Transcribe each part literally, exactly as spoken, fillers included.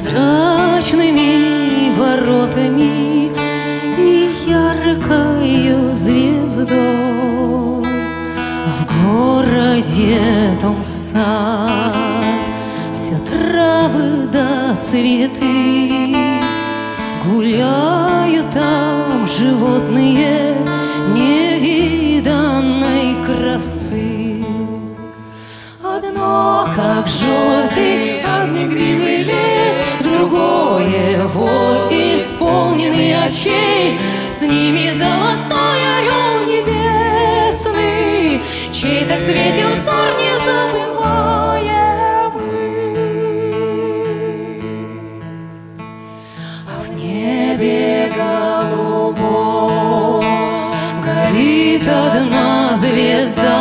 прозрачными воротами и яркою звездой. В городе том сад, все травы да цветы, гуляют там животные невиданной красы. Одно, как желтый огнегривый лев, другое вой исполненный очей, с ними золотой орел небесный, чей так светил взор незабываемый. А в небе голубом горит одна звезда,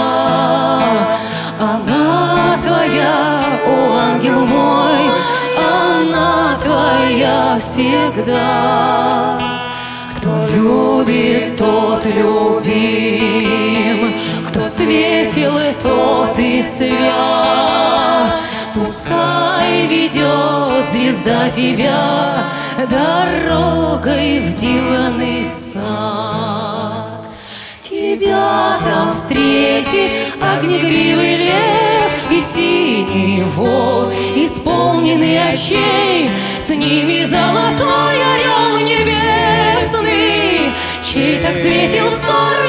она твоя, о ангел мой, она твоя всегда. Кто любит, тот любим, кто светил, тот и свят. Пускай ведет звезда тебя дорогой в дивный сад. Тебя там встретит огнегривый лев и синий вол, исполненный очей, с ними золотой орел небесный, чей так светил взор